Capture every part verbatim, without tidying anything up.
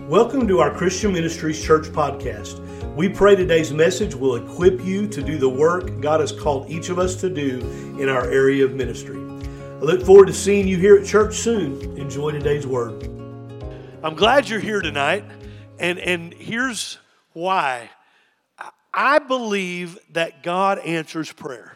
Welcome to our Christian Ministries Church podcast. We pray today's message will equip you to do the work God has called each of us to do in our area of ministry. I look forward to seeing you here at church soon. Enjoy today's word. I'm glad you're here tonight, and, and here's why. I believe that God answers prayer.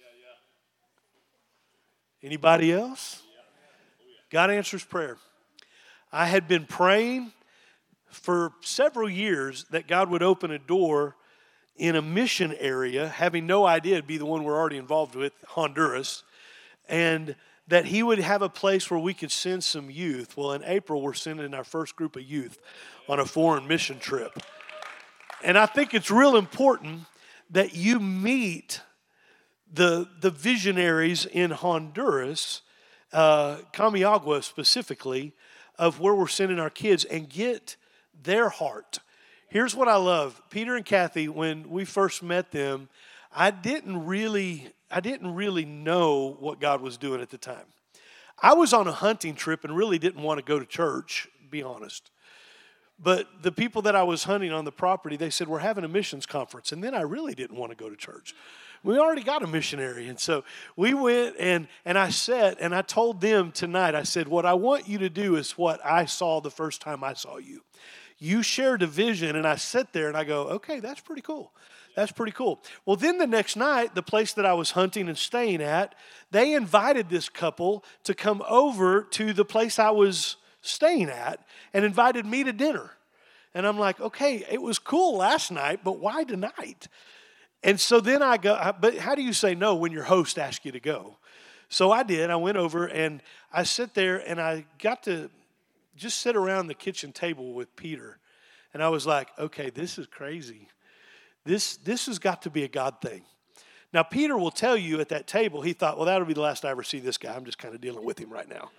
Anybody else? God answers prayer. I had been praying for several years that God would open a door in a mission area, having no idea it'd be the one we're already involved with, Honduras, and that he would have a place where we could send some youth. Well, in April, we're sending our first group of youth on a foreign mission trip. And I think it's real important that you meet the, the visionaries in Honduras, uh, Camiagua specifically, of where we're sending our kids and get their heart. Here's what I love. Peter and Kathy, when we first met them, I didn't really, I didn't really know what God was doing at the time. I was on a hunting trip and really didn't want to go to church, to be honest. But the people that I was hunting on the property, they said, we're having a missions conference. And then I really didn't want to go to church. We already got a missionary. And so we went and, and I sat and I told them tonight, I said, what I want you to do is what I saw the first time I saw you. You shared a vision, and I sit there and I go, okay, that's pretty cool. That's pretty cool. Well, then the next night, the place that I was hunting and staying at, they invited this couple to come over to the place I was staying at and invited me to dinner. And I'm like, okay, it was cool last night, but why tonight? And so then I go, but how do you say no when your host asks you to go? So I did. I went over and I sit there and I got to just sit around the kitchen table with Peter. And I was like, okay, this is crazy. This, this has got to be a God thing. Now, Peter will tell you at that table, he thought, well, that'll be the last I ever see this guy. I'm just kind of dealing with him right now.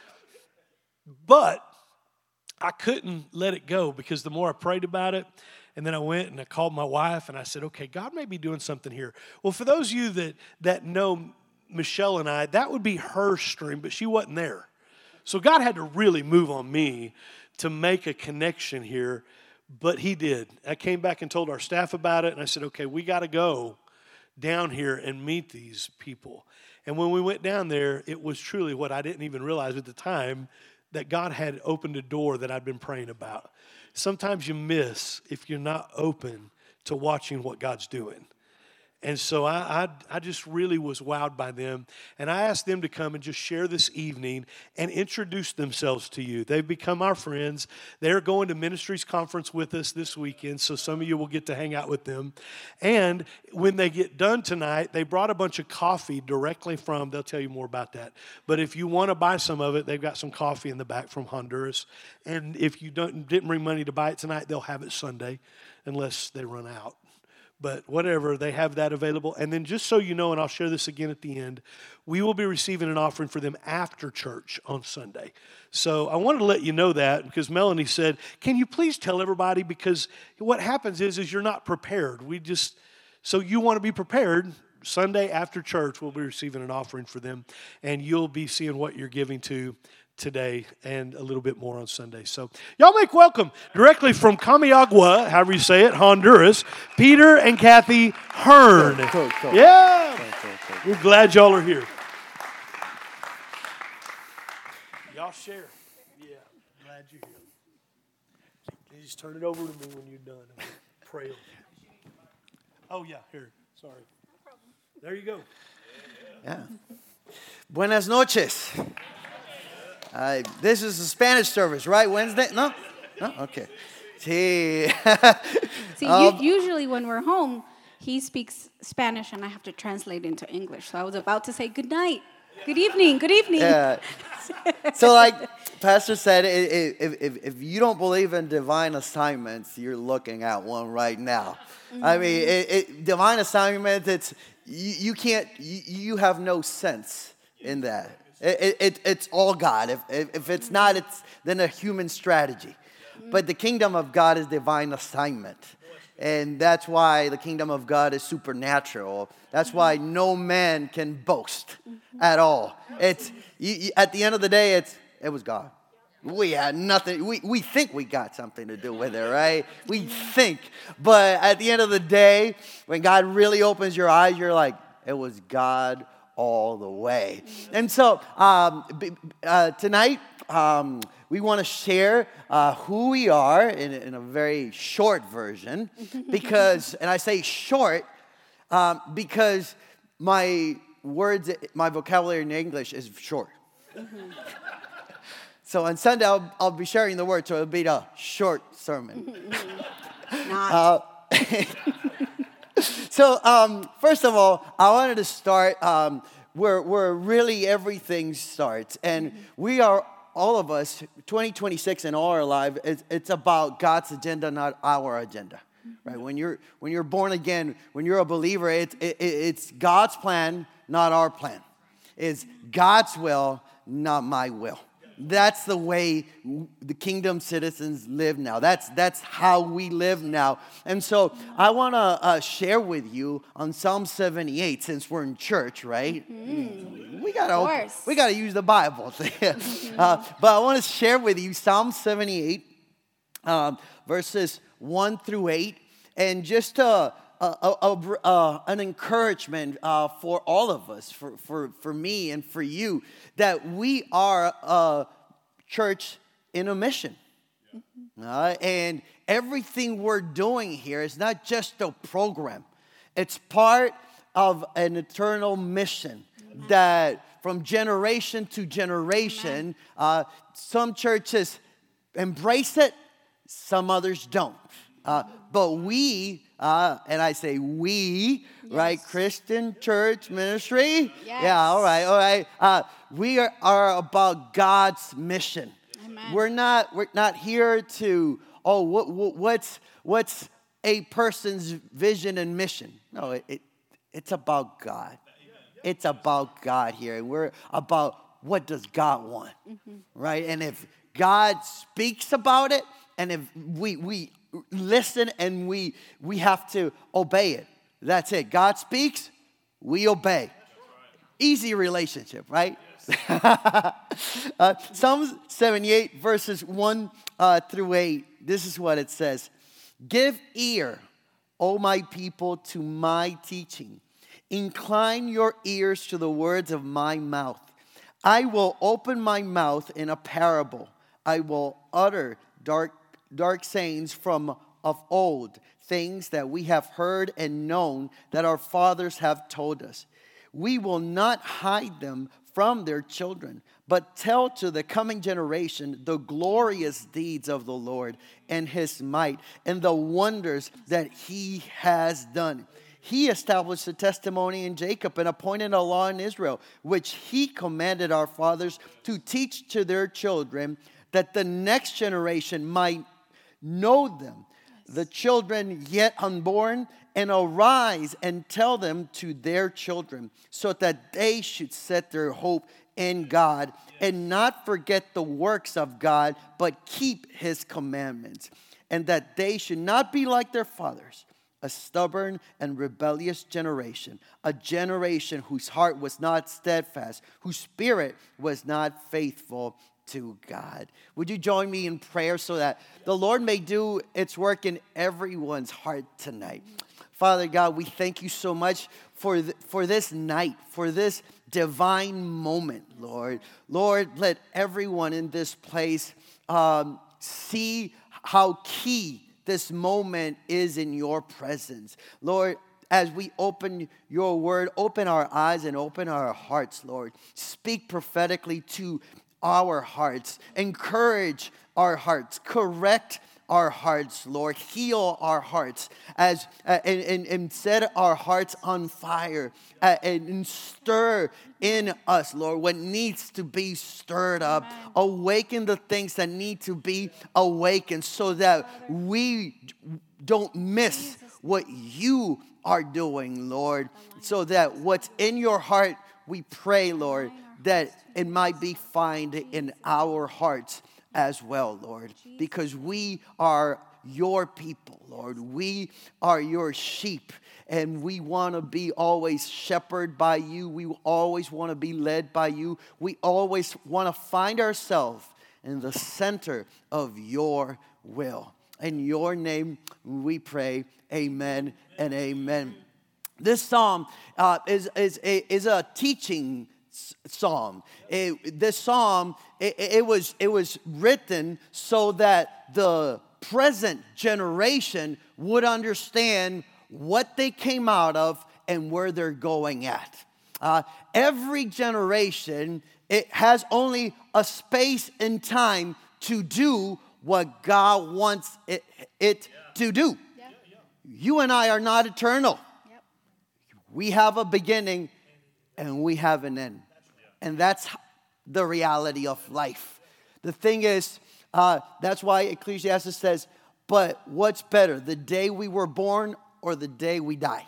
But I couldn't let it go because the more I prayed about it, and then I went and I called my wife and I said, okay, God may be doing something here. Well, for those of you that, that know Michelle and I, that would be her stream, but she wasn't there. So God had to really move on me to make a connection here, but he did. I came back and told our staff about it, and I said, okay, we got to go down here and meet these people. And when we went down there, it was truly what I didn't even realize at the time, that God had opened a door that I'd been praying about. Sometimes you miss if you're not open to watching what God's doing. And so I, I I just really was wowed by them. And I asked them to come and just share this evening and introduce themselves to you. They've become our friends. They're going to Ministries Conference with us this weekend, so some of you will get to hang out with them. And when they get done tonight, they brought a bunch of coffee directly from, they'll tell you more about that. But if you want to buy some of it, they've got some coffee in the back from Honduras. And if you don't didn't bring money to buy it tonight, they'll have it Sunday unless they run out. But whatever, they have that available. And then just so you know, and I'll share this again at the end, we will be receiving an offering for them after church on Sunday. So I wanted to let you know that because Melanie said, can you please tell everybody? Because what happens is, is you're not prepared. We just, so you want to be prepared. Sunday after church, we'll be receiving an offering for them. And you'll be seeing what you're giving to today and a little bit more on Sunday. So y'all make welcome directly from Camiagua, however you say it, Honduras, Peter and Kathy Hearn. Cool, cool, cool. Yeah. Cool, cool, cool. We're glad y'all are here. Y'all share. Yeah, glad you're here. You just turn it over to me when you're done and pray over it. Oh, yeah, here. Sorry. No problem. There you go. Yeah. Buenas noches. Uh, this is the Spanish service, right? Wednesday? No? No? Okay. Sí. See, um, usually when we're home, he speaks Spanish and I have to translate into English. So I was about to say good night, good evening, good evening. Yeah. So like Pastor said, if, if, if you don't believe in divine assignments, you're looking at one right now. Mm-hmm. I mean, it, it, divine assignments, it's, you, you can't, you, you have no sense in that. It, it, it's all God. If, if, if it's not, it's then a human strategy. But the kingdom of God is divine assignment. And that's why the kingdom of God is supernatural. That's why no man can boast at all. It's you, you, at the end of the day, it's it was God. We had nothing. We, we think we got something to do with it, right? We think. But at the end of the day, when God really opens your eyes, you're like, it was God all the way. And so um, uh, tonight, um, we want to share uh, who we are in, in a very short version. Because, and I say short, um, because my words, my vocabulary in English is short. So on Sunday, I'll, I'll be sharing the word, so it'll be a short sermon. Not. Uh, so um, first of all, I wanted to start um, where, where really everything starts. And we are, all of us, twenty twenty-six in all our life, it's, it's about God's agenda, not our agenda. Right? When you're, when you're born again, when you're a believer, it, it, it's God's plan, not our plan. It's God's will, not my will. That's the way the kingdom citizens live now. That's that's how we live now. And so I want to uh, share with you on Psalm seventy-eight, since we're in church, right? Mm-hmm. We gotta we gotta use the Bible. uh, but I want to share with you Psalm seventy-eight, um, verses one through eight, and just uh, A, a, a, an encouragement uh, for all of us, for, for, for me and for you, that we are a church in a mission. Mm-hmm. Uh, and everything we're doing here is not just a program. It's part of an eternal mission. Amen. That from generation to generation, uh, some churches embrace it, some others don't. Uh, but we, uh, and I say we, yes. Right? Christian church ministry. Yes. Yeah, all right, all right. Uh, we are, are about God's mission. Amen. We're not, we're not here to, oh, what, what, what's, what's a person's vision and mission? No, it, it it's about God. It's about God here. And we're about what does God want, mm-hmm. right? And if God speaks about it, and if we we listen and we we have to obey it. That's it. God speaks, we obey. Easy relationship, right? Yes. uh, Psalm seventy-eight, verses one uh, through eight. This is what it says. Give ear, O my people, to my teaching. Incline your ears to the words of my mouth. I will open my mouth in a parable. I will utter dark Dark sayings from of old, things that we have heard and known that our fathers have told us. We will not hide them from their children, but tell to the coming generation the glorious deeds of the Lord and his might and the wonders that he has done. He established a testimony in Jacob and appointed a law in Israel, which he commanded our fathers to teach to their children, that the next generation might know them, the children yet unborn, and arise and tell them to their children, so that they should set their hope in God and not forget the works of God, but keep his commandments, and that they should not be like their fathers, a stubborn and rebellious generation, a generation whose heart was not steadfast, whose spirit was not faithful to God. Would you join me in prayer so that the Lord may do its work in everyone's heart tonight? Father God, we thank you so much for, th- for this night, for this divine moment, Lord. Lord, let everyone in this place um, see how key this moment is in your presence. Lord, as we open your word, open our eyes and open our hearts, Lord. Speak prophetically to our hearts, encourage our hearts, correct our hearts, Lord, heal our hearts, as uh, and, and, and set our hearts on fire, uh, and, and stir in us, Lord, what needs to be stirred up. Amen. Awaken the things that need to be awakened, so that we don't miss what you are doing, Lord, so that what's in your heart, we pray, Lord, that it might be found in our hearts as well, Lord, because we are your people, Lord. We are your sheep, and we want to be always shepherded by you. We always want to be led by you. We always want to find ourselves in the center of your will. In your name we pray, amen and amen. This psalm uh, is, is, a, is a teaching psalm. It, this psalm, it, it, was, it was written so that the present generation would understand what they came out of and where they're going at. Uh, every generation, it has only a space and time to do what God wants it, it to do. Yeah. You and I are not eternal. Yep. We have a beginning and we have an end. And that's the reality of life. The thing is, uh, that's why Ecclesiastes says, but what's better, the day we were born or the day we die?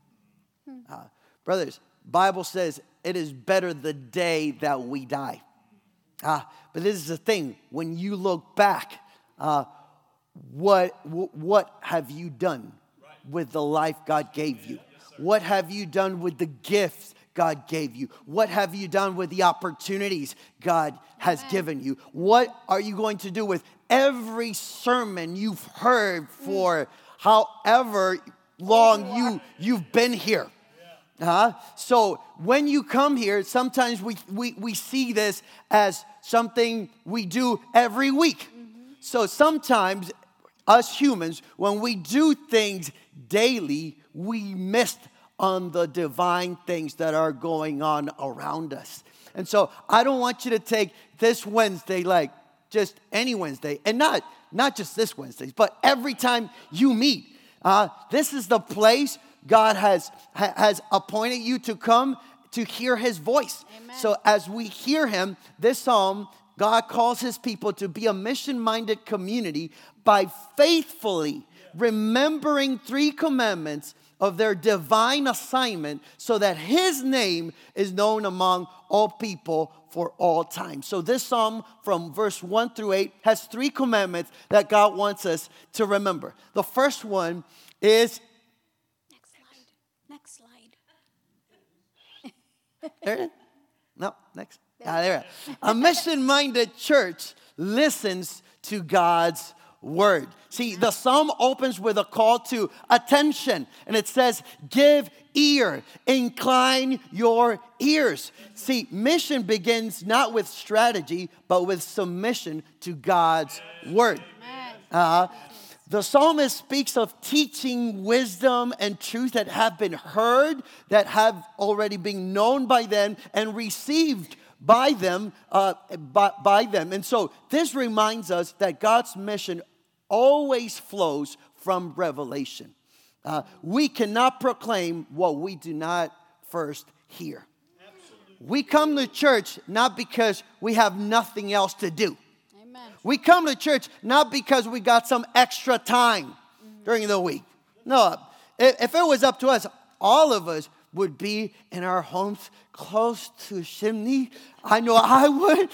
Hmm. Uh, brothers, Bible says it is better the day that we die. Uh, but this is the thing, when you look back, uh, what, what have you done with the life God gave you? What have you done with the gifts God gave you? What have you done with the opportunities God has Amen. Given you? What are you going to do with every sermon you've heard for however long you, you've been here? Uh-huh. So when you come here, sometimes we, we, we see this as something we do every week. Mm-hmm. So sometimes us humans, when we do things daily, we miss on the divine things that are going on around us. And so I don't want you to take this Wednesday like just any Wednesday, and not, not just this Wednesday, but every time you meet. Uh, this is the place God has, ha, has appointed you to come to hear his voice. Amen. So as we hear him, this psalm, God calls his people to be a mission-minded community by faithfully remembering three commandments of their divine assignment so that his name is known among all people for all time. So this psalm from verse one through eight has three commandments that God wants us to remember. The first one is... Next slide. Next slide. There it is? No, next. Ah, there it is. A mission-minded church listens to God's word. See, the psalm opens with a call to attention, and it says, give ear, incline your ears. See, mission begins not with strategy, but with submission to God's word. Uh, the psalmist speaks of teaching wisdom and truth that have been heard, that have already been known by them and received by them, uh, by, by them. And so this reminds us that God's mission always flows from revelation. Uh, we cannot proclaim what we do not first hear. Absolutely. We come to church not because we have nothing else to do. Amen. We come to church not because we got some extra time mm-hmm. during the week. No, if it was up to us, all of us would be in our homes close to a chimney. I know I would.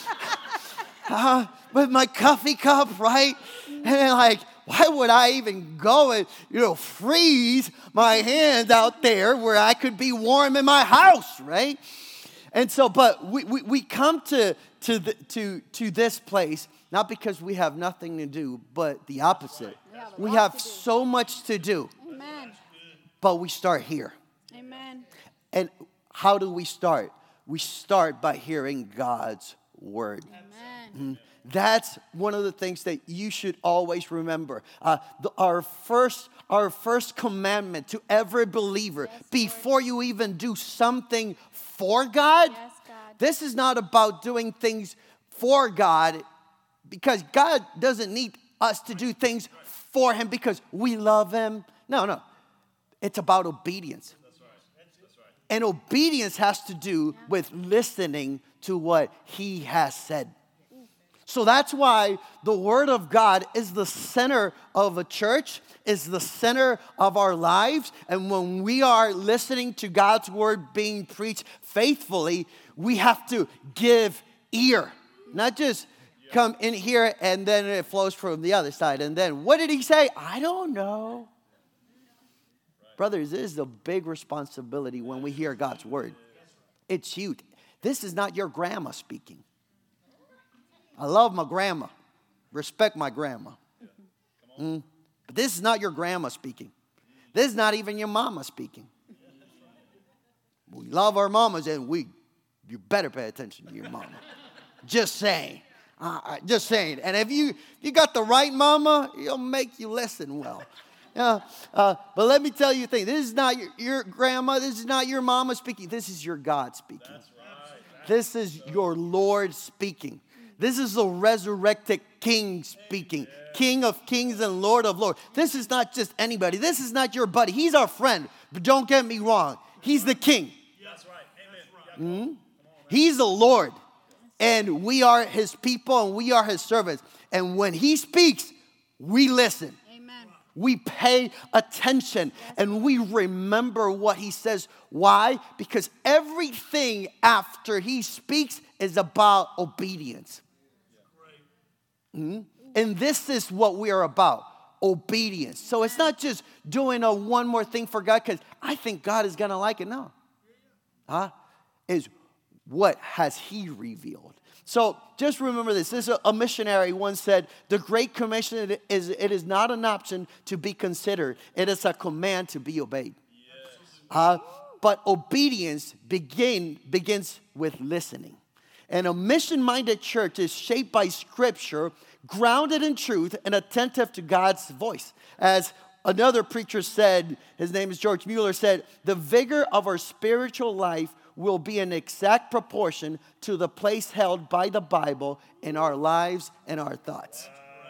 uh, with my coffee cup, right? And then like, why would I even go and, you know, freeze my hands out there where I could be warm in my house, right? And so, but we, we, we come to, to, the, to, to this place, not because we have nothing to do, but the opposite. We have, we have so much to do. Amen. But we start here. Amen. And how do we start? We start by hearing God's word. Amen. Mm-hmm. That's one of the things that you should always remember. Uh, the, our first, our first commandment to every believer, yes, before you even do something for God, yes, God, this is not about doing things for God, because God doesn't need us to do things for him because we love him. No, no. It's about obedience. That's right. That's right. And obedience has to do with listening to what he has said. So that's why the Word of God is the center of a church, is the center of our lives. And when we are listening to God's Word being preached faithfully, we have to give ear. Not just come in here and then it flows from the other side. And then, what did he say? I don't know. Brothers, this is a big responsibility when we hear God's Word. It's huge. This is not your grandma speaking. I love my grandma. Respect my grandma. Mm. But this is not your grandma speaking. This is not even your mama speaking. We love our mamas, and we, you better pay attention to your mama. Just saying. Uh, just saying. And if you you got the right mama, it'll make you listen well. Yeah, uh, but let me tell you a thing. This is not your, your grandma. This is not your mama speaking. This is your God speaking. That's right. This is your Lord speaking. This is the resurrected King speaking. King of kings and Lord of lords. This is not just anybody. This is not your buddy. He's our friend. But don't get me wrong. He's the King. That's right. Amen. Mm-hmm. He's the Lord. And we are his people and we are his servants. And when he speaks, we listen. We pay attention and we remember what he says. Why? Because everything after he speaks is about obedience. Mm-hmm. And this is what we are about, obedience. So it's not just doing a one more thing for God because I think God is going to like it. No. Huh? Is what has he revealed? So just remember this. This is a missionary once said, the Great Commission is it is not an option to be considered. It is a command to be obeyed. Yes. Uh, but obedience begin, begins with listening. And a mission-minded church is shaped by Scripture, grounded in truth, and attentive to God's voice. As another preacher said, his name is George Mueller, said, the vigor of our spiritual life will be in exact proportion to the place held by the Bible in our lives and our thoughts.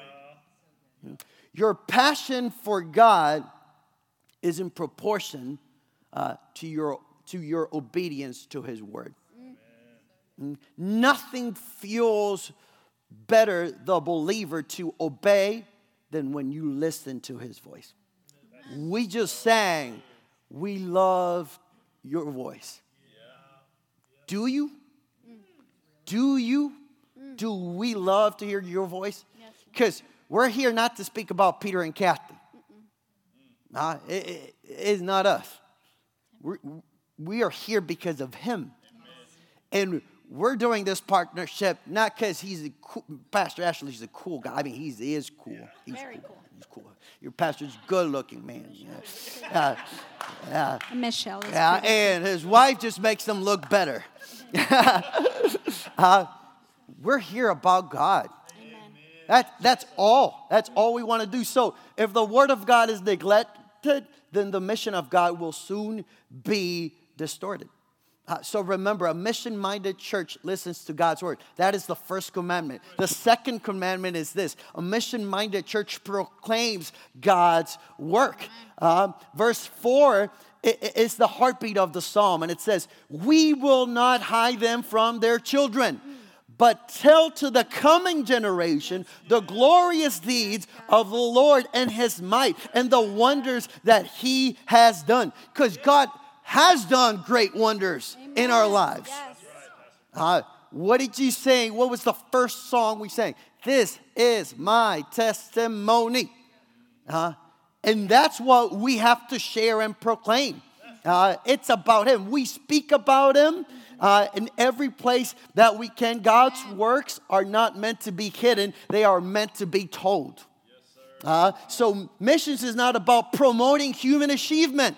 Your passion for God is in proportion uh, to your to your obedience to his word. Amen. Nothing fuels better the believer to obey than when you listen to his voice. Amen. We just sang, we love your voice. Do you? Do you? Do we love to hear your voice? Because we're here not to speak about Peter and Kathy. Uh, it, it, it's not us. We're, we are here because of him. And we're doing this partnership not because he's a cool, Pastor Ashley's a cool guy. I mean, he's, he is cool. He's Very cool. cool. He's cool. Your pastor's good looking, man. Yeah. Uh, yeah. Michelle is yeah, pretty. And his wife just makes him look better. uh, we're here about God. Amen. That, that's all. That's all we want to do. So if the word of God is neglected, then the mission of God will soon be distorted. Uh, so remember, a mission-minded church listens to God's word. That is the first commandment. The second commandment is this. A mission-minded church proclaims God's work. Uh, verse four is the heartbeat of the psalm. And it says, we will not hide them from their children, but tell to the coming generation the glorious deeds of the Lord and his might and the wonders that he has done. Because God has done great wonders Amen. In our lives. Yes. Uh, what did you sing? What was the first song we sang? This is my testimony. Uh, and that's what we have to share and proclaim. Uh, it's about him. We speak about him uh, in every place that we can. God's works are not meant to be hidden. They are meant to be told. Uh, so missions is not about promoting human achievement.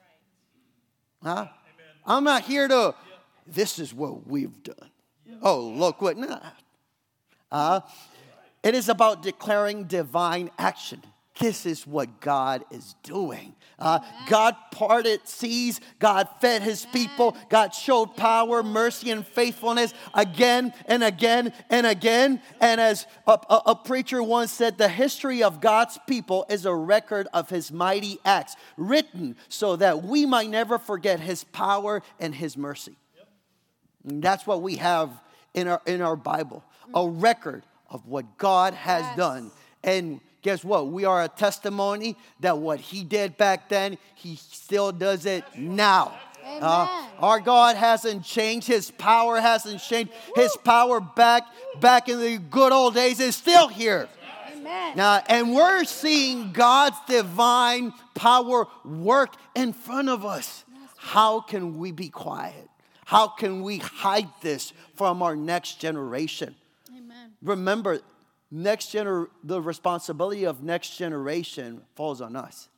Huh? I'm not here to, this is what we've done. Oh, look what, nah. Uh, it is about declaring divine action. This is what God is doing. Uh, God parted seas. God fed his people. God showed power, mercy, and faithfulness again and again and again. And as a, a, a preacher once said, the history of God's people is a record of his mighty acts, written so that we might never forget his power and his mercy. And that's what we have in our, in our Bible, a record of what God has yes. done. And guess what? We are a testimony that what he did back then, he still does it now. Uh, our God hasn't changed. His power hasn't changed. His power back back in the good old days is still here. Amen. Uh, and we're seeing God's divine power work in front of us. How can we be quiet? How can we hide this from our next generation? Amen. remember, next gener- the responsibility of next generation falls on us.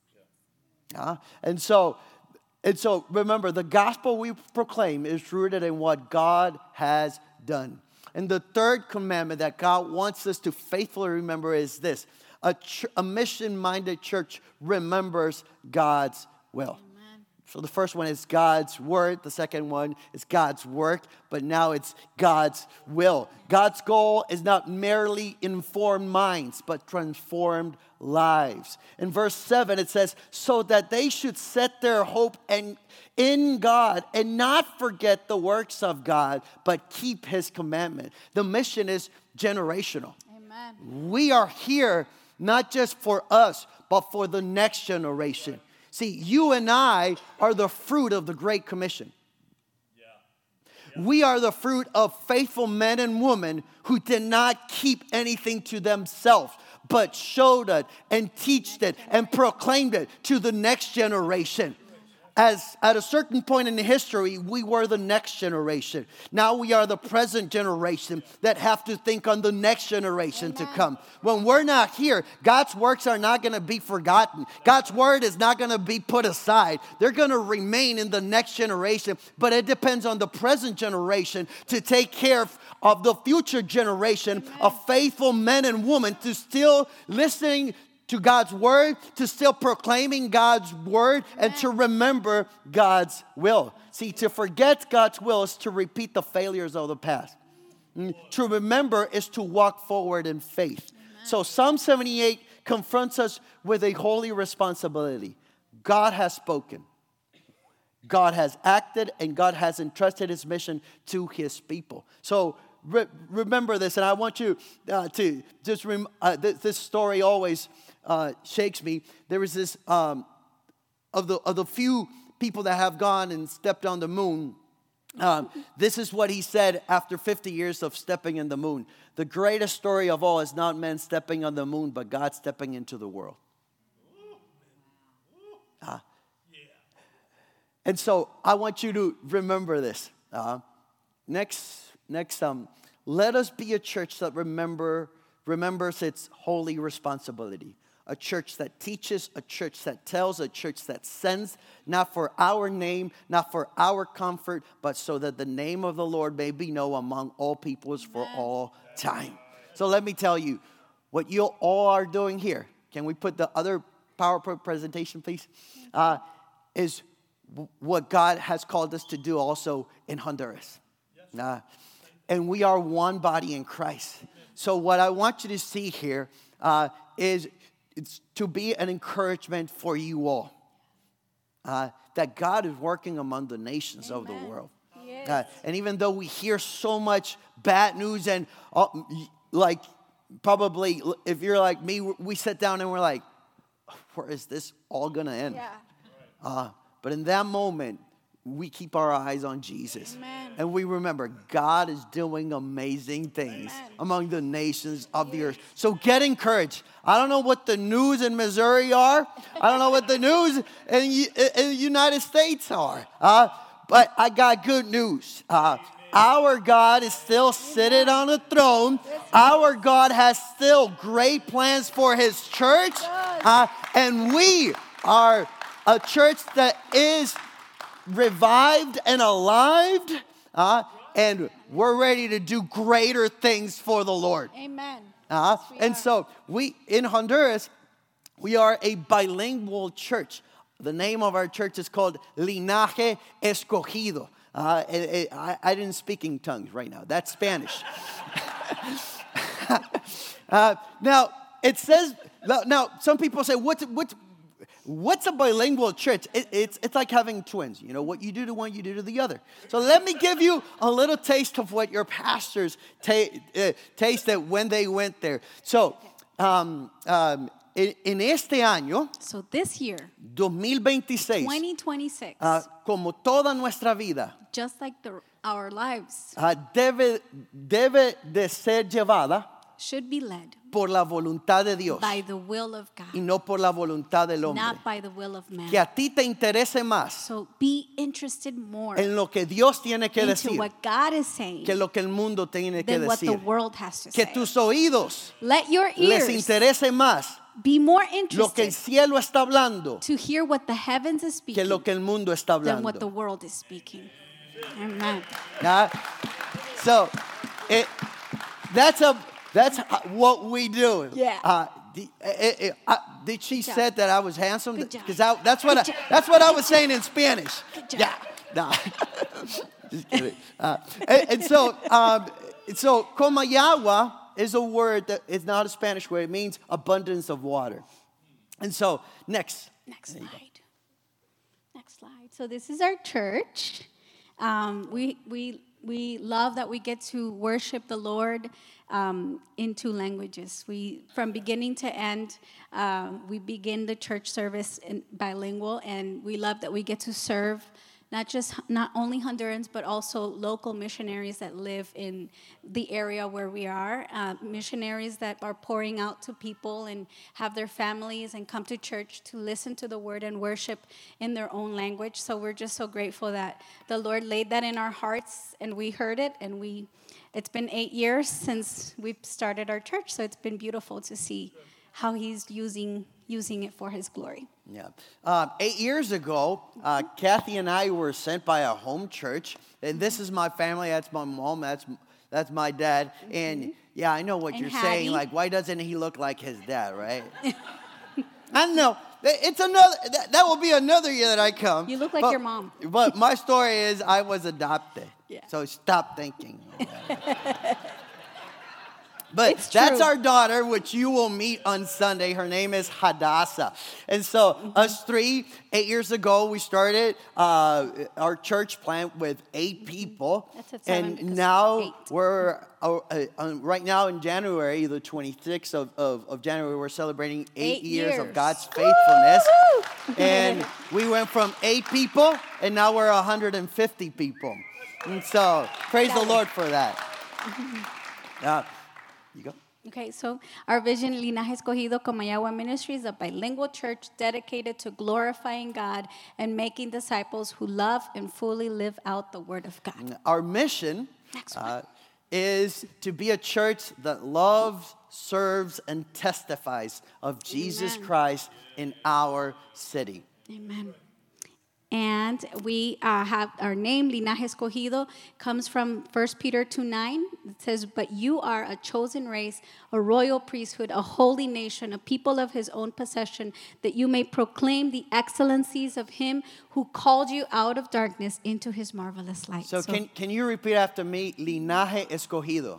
Uh, and so, and so remember, the gospel we proclaim is rooted in what God has done. And the third commandment that God wants us to faithfully remember is this. A, ch- a mission-minded church remembers God's will. Amen. So the first one is God's word. The second one is God's work. But now it's God's will. God's goal is not merely informed minds, but transformed lives. In verse seven, it says, so that they should set their hope and in God and not forget the works of God, but keep his commandment. The mission is generational. Amen. We are here not just for us, but for the next generation. See, you and I are the fruit of the Great Commission. Yeah. Yeah. We are the fruit of faithful men and women who did not keep anything to themselves, but showed it and taught it and proclaimed it to the next generation. As at a certain point in history, we were the next generation. Now we are the present generation that have to think on the next generation Amen. To come. When we're not here, God's works are not going to be forgotten. God's word is not going to be put aside. They're going to remain in the next generation. But it depends on the present generation to take care of the future generation Amen. Of faithful men and women to still listening to God's word, to still proclaiming God's word, Amen. And to remember God's will. See, to forget God's will is to repeat the failures of the past. To remember is to walk forward in faith. Amen. So Psalm seventy-eight confronts us with a holy responsibility. God has spoken. God has acted, and God has entrusted his mission to his people. So re- remember this, and I want you uh, to just, rem- uh, th- this story always Uh, shakes me. There was this, um, of the of the few people that have gone and stepped on the moon, um, this is what he said after fifty years of stepping in the moon. The greatest story of all is not men stepping on the moon, but God stepping into the world. Uh, and so I want you to remember this. Uh, next, next, um, let us be a church that remember remembers its holy responsibility. A church that teaches, a church that tells, a church that sends, not for our name, not for our comfort, but so that the name of the Lord may be known among all peoples for all time. So let me tell you, what you all are doing here, can we put the other PowerPoint presentation, please? Uh, is w- what God has called us to do also in Honduras. Uh, and we are one body in Christ. So what I want you to see here uh, is it's to be an encouragement for you all. Uh, that God is working among the nations Amen. Of the world. Yes. Uh, and even though we hear so much bad news and uh, like probably if you're like me, we sit down and we're like, where is this all going to end? Yeah. Uh, but in that moment, we keep our eyes on Jesus. Amen. And we remember God is doing amazing things Amen. Among the nations of the earth. So get encouraged. I don't know what the news in Missouri are. I don't know what the news in, in the United States are. Uh, but I got good news. Uh, our God is still seated on the throne. Our God has still great plans for his church. Uh, and we are a church that is revived and alive, uh, and we're ready to do greater things for the Lord. Amen. Uh, yes, and are. So we, in Honduras, we are a bilingual church. The name of our church is called Linaje Escogido. Uh, it, it, I, I didn't speak in tongues right now. That's Spanish. uh, now, it says, now some people say, what's, what's, What's a bilingual church? It, it's, it's like having twins. You know, what you do to one, you do to the other. So let me give you a little taste of what your pastors ta- uh, tasted when they went there. So, um, um, en, en este año, so this year, twenty twenty-six, twenty twenty-six, uh, como toda nuestra vida, just like the, our lives, uh, debe, debe de ser llevada should be led por la voluntad de Dios by the will of y God, no por la voluntad del hombre. not by the will of man. Que a ti te interese más So be interested more en lo que Dios tiene que into decir what God is saying que lo que el mundo tiene que than what the decir. world has to Que say. tus oídos Let your les ears interese más be more lo que el interested cielo está hablando to hear what the heavens is que speaking lo que el mundo está than what the hablando. world is speaking. Amen. Nah? So, it, that's a that's what we do. Yeah. Uh, the, it, it, uh, did she job. said that I was handsome? Good job. Because that's what I, Good job. that's what I Good was job. saying in Spanish. Good job. Yeah. Nah. Just kidding. Uh, and, and so, um, so Comayagua is a word that is not a Spanish word. It means abundance of water. And so, next. Next slide. Next slide. So this is our church. Um, we we we love that we get to worship the Lord um, in two languages. We from beginning to end, uh, we begin the church service in bilingual, and we love that we get to serve not just not only Hondurans but also local missionaries that live in the area where we are, uh, missionaries that are pouring out to people and have their families and come to church to listen to the word and worship in their own language. So we're just so grateful that the Lord laid that in our hearts and we heard it, and we it's been eight years since we've started our church, so it's been beautiful to see how he's using using it for his glory. Yeah. Um, eight years ago, uh, Kathy and I were sent by a home church. And this is my family. That's my mom. That's that's my dad. And yeah, I know what And you're Hattie. saying. Like, why doesn't he look like his dad, right? I don't know. It's another. That, that will be another year that I come. You look like But- your mom. But my story is I was adopted. Yeah. So stop thinking. But It's that's true. our daughter, which you will meet on Sunday. Her name is Hadassah. And so, Mm-hmm. us three, eight years ago, we started uh, our church plant with eight people. That's at seven, and because now eight. we're, uh, uh, um, right now in January, the twenty-sixth of, of, of January, we're celebrating eight, Eight years. of years. God's faithfulness. And we went from eight people, and now we're one hundred fifty people. And so, praise the Lord for that. Uh, you go. Okay, so our vision, Linaje Escogido Comayagua Ministry, is a bilingual church dedicated to glorifying God and making disciples who love and fully live out the Word of God. Our mission Next uh, is to be a church that loves, serves, and testifies of Jesus Amen. Christ in our city. Amen. And we uh, have our name, Linaje Escogido, comes from First Peter two nine. It says, "But you are a chosen race, a royal priesthood, a holy nation, a people of his own possession, that you may proclaim the excellencies of him who called you out of darkness into his marvelous light." So, can, can you repeat after me? Linaje escogido.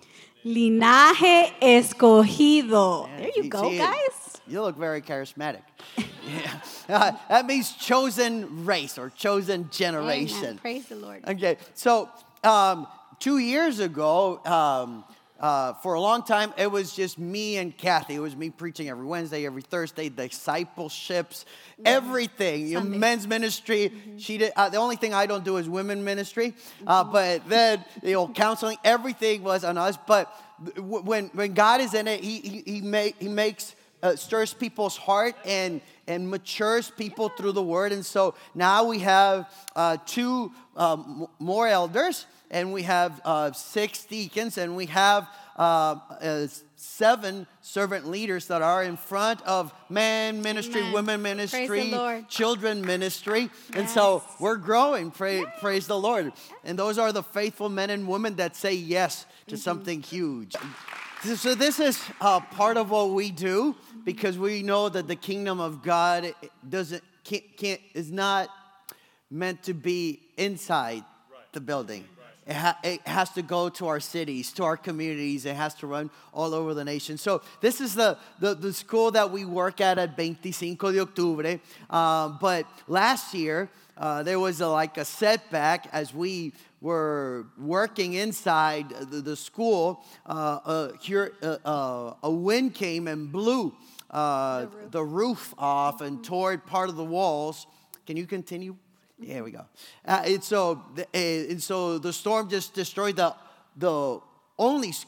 Linaje Escogido. There you See, go, see, guys. You look very charismatic. Yeah. Uh, that means chosen race or chosen generation. Amen. Praise the Lord. Okay, so um, two years ago, um, uh, for a long time, it was just me and Kathy. It was me preaching every Wednesday, every Thursday, discipleships, everything. You know, Sunday. men's ministry. She did. Uh, the only thing I don't do is women ministry. Uh, but then, you know, counseling. Everything was on us. But w- when when God is in it, He He He, make, he makes. Uh, stirs people's heart and and matures people through the word. And so now we have uh, two um, more elders, and we have uh, six deacons, and we have uh, uh, seven servant leaders that are in front of men ministry, Amen. women Praise the ministry, Lord. children ministry. And so Yes. we're growing, pray, praise the Lord. And those are the faithful men and women that say yes to something huge. So this is uh, part of what we do, because we know that the kingdom of God doesn't can't, can't is not meant to be inside the building. It, ha- it has to go to our cities, to our communities. It has to run all over the nation. So this is the, the, the school that we work at at veinticinco de octubre. Um, but last year, uh, there was a, like a setback as we were working inside the, the school. Uh, uh, here, uh, uh, a wind came and blew uh, the, roof. the roof off and tore part of the walls. Can you continue? There we go. Uh, and so, the, uh, and so the storm just destroyed the the only school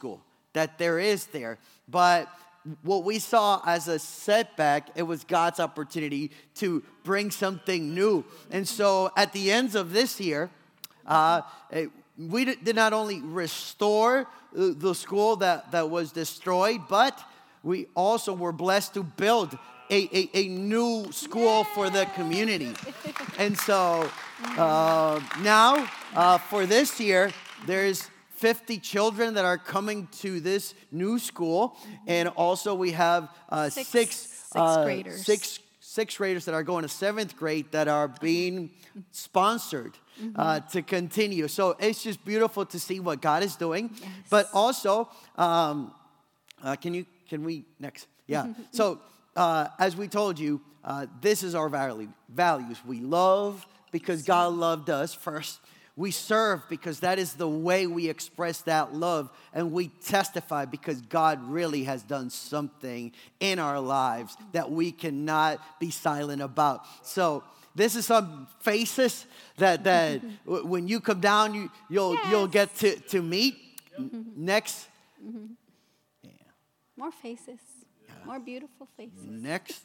that there is there. But what we saw as a setback, it was God's opportunity to bring something new. And so at the ends of this year, uh, we did not only restore the school that, that was destroyed, but we also were blessed to build a, a, a new school for the community. And so uh, now, uh, for this year, there's fifty children that are coming to this new school, and also we have uh, six six, six uh, graders. Six sixth graders that are going to seventh grade that are being sponsored mm-hmm. uh, to continue. So it's just beautiful to see what God is doing. Yes. But also, um, uh, can you can we next? Yeah. So uh, as we told you, uh, this is our value, values. We love because God loved us first. We serve because that is the way we express that love. And we testify because God really has done something in our lives that we cannot be silent about. So this is some faces that, that when you come down, you, you'll, yes. you'll get to, to meet. Mm-hmm. Next. Mm-hmm. Yeah. More faces. Yeah. More beautiful faces. Next.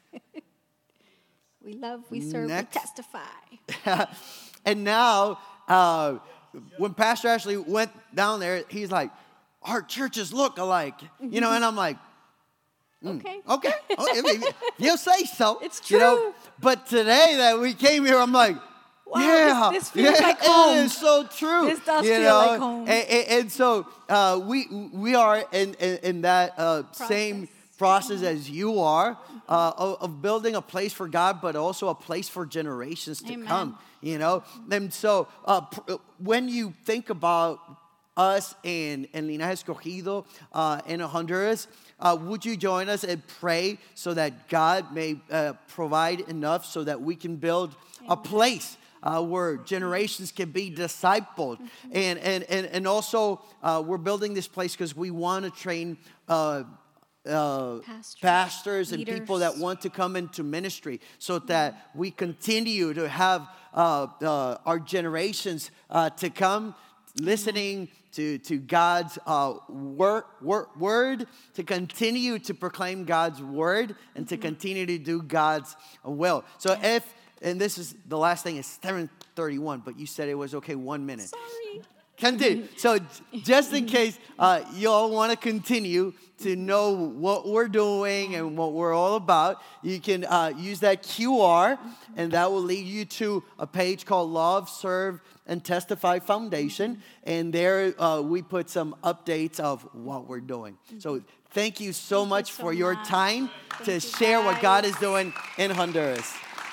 We love, we serve, Next. we testify. And now... Uh, when Pastor Ashley went down there, he's like, our churches look alike, you know, and I'm like, mm, okay, okay, okay, you say so. It's true. You know? But today that we came here, I'm like, wow, yeah, this, this feels yeah, like home. It is so true. This does you feel know? like home. And, and, and so uh, we we are in in, in that uh, same process as you are uh, of, of building a place for God, but also a place for generations to Amen. come. You know, and so uh, pr- when you think about us in, in Linaje Escogido uh, in Honduras, uh, would you join us and pray so that God may uh, provide enough so that we can build a place uh, where generations can be discipled? Mm-hmm. And, and, and, and also, uh, we're building this place because we want to train uh, Uh, pastors, pastors and people that want to come into ministry so that we continue to have uh, uh, our generations uh, to come listening to, to God's uh, wor- wor- word, to continue to proclaim God's word, and to continue to do God's will. So if, and this is the last thing, it's seven thirty-one, but you said it was okay, one minute. Sorry. Continue. So just in case uh, y'all want to continue to know what we're doing and what we're all about, you can uh, use that Q R, and that will lead you to a page called Love, Serve, and Testify Foundation. And there uh, we put some updates of what we're doing. So thank you so thank much you so for your much. time Thank to you share guys. what God is doing in Honduras.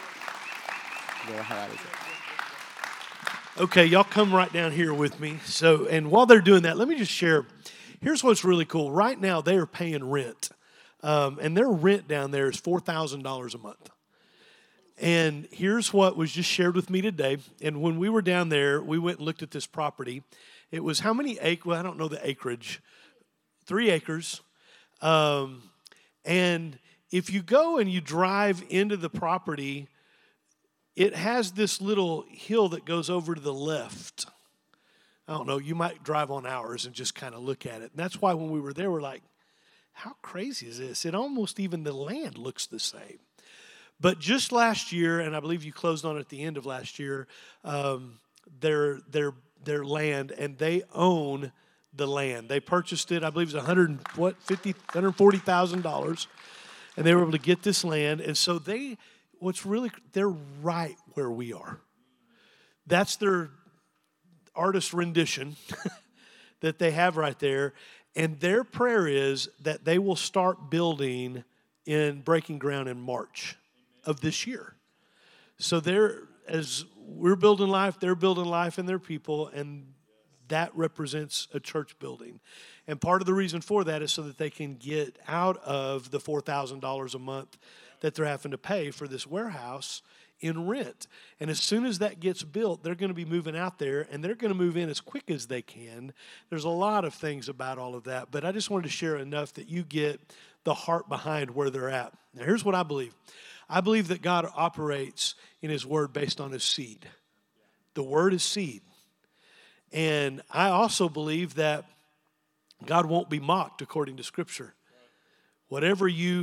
Okay, y'all come right down here with me. So, and while they're doing that, let me just share. Here's what's really cool. Right now, they are paying rent, um, and their rent down there is four thousand dollars a month. And here's what was just shared with me today. And when we were down there, we went and looked at this property. It was how many acres? Well, I don't know the acreage. Three acres. Um, and if you go and you drive into the property, it has this little hill that goes over to the left. I don't know, you might drive on ours and just kind of look at it. And that's why when we were there, we're like, how crazy is this? It almost even the land looks the same. But just last year, and I believe you closed on it at the end of last year, um, their their their land, and they own the land. They purchased it, I believe it was one hundred what fifty, one hundred forty thousand dollars, and they were able to get this land. And so they, what's really, they're right where we are. That's their artist rendition that they have right there. And their prayer is that they will start building in breaking ground in March of this year. So they're, as we're building life, they're building life in their people, and that represents a church building. And part of the reason for that is so that they can get out of the four thousand dollars a month that they're having to pay for this warehouse in rent. And as soon as that gets built, they're going to be moving out there, and they're going to move in as quick as they can. There's a lot of things about all of that, but I just wanted to share enough that you get the heart behind where they're at. Now, here's what I believe. I believe that God operates in his word based on his seed. The word is seed. And I also believe that God won't be mocked according to Scripture. Whatever you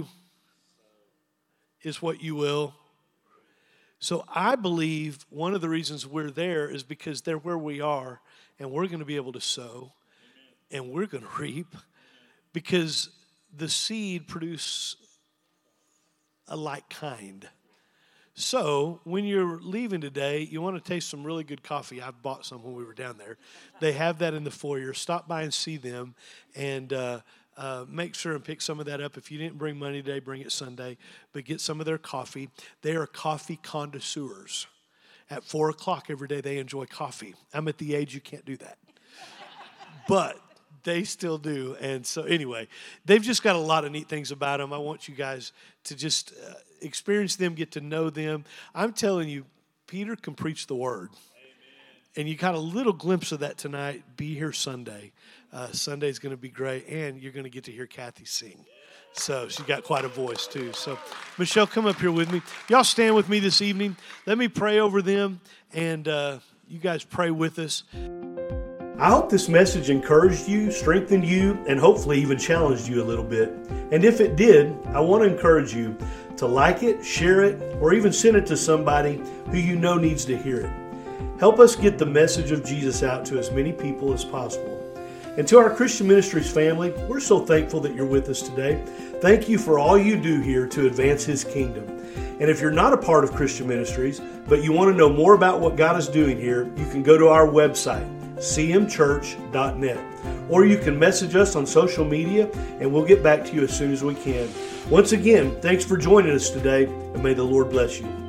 is what you will. So I believe one of the reasons we're there is because they're where we are, and we're going to be able to sow, and we're going to reap, because the seed produces a like kind. So when you're leaving today, you want to taste some really good coffee. I bought some when we were down there. They have that in the foyer. Stop by and see them, and uh, uh, make sure and pick some of that up. If you didn't bring money today, bring it Sunday, but get some of their coffee. They are coffee connoisseurs. At four o'clock every day, they enjoy coffee. I'm at the age you can't do that. But they still do. And so anyway, they've just got a lot of neat things about them. I want you guys to just uh, experience them, get to know them. I'm telling you, Peter can preach the word. Amen. And you got a little glimpse of that tonight. Be here Sunday. Uh, Sunday's going to be great. And you're going to get to hear Kathy sing. So she's got quite a voice too. So Michelle, come up here with me. Y'all stand with me this evening. Let me pray over them. And uh, you guys pray with us. I hope this message encouraged you, strengthened you, and hopefully even challenged you a little bit. And if it did, I want to encourage you to like it, share it, or even send it to somebody who you know needs to hear it. Help us get the message of Jesus out to as many people as possible. And to our Christian Ministries family, we're so thankful that you're with us today. Thank you for all you do here to advance His kingdom. And if you're not a part of Christian Ministries, but you want to know more about what God is doing here, you can go to our website, c m church dot net. Or you can message us on social media, and we'll get back to you as soon as we can. Once again, thanks for joining us today, and may the Lord bless you.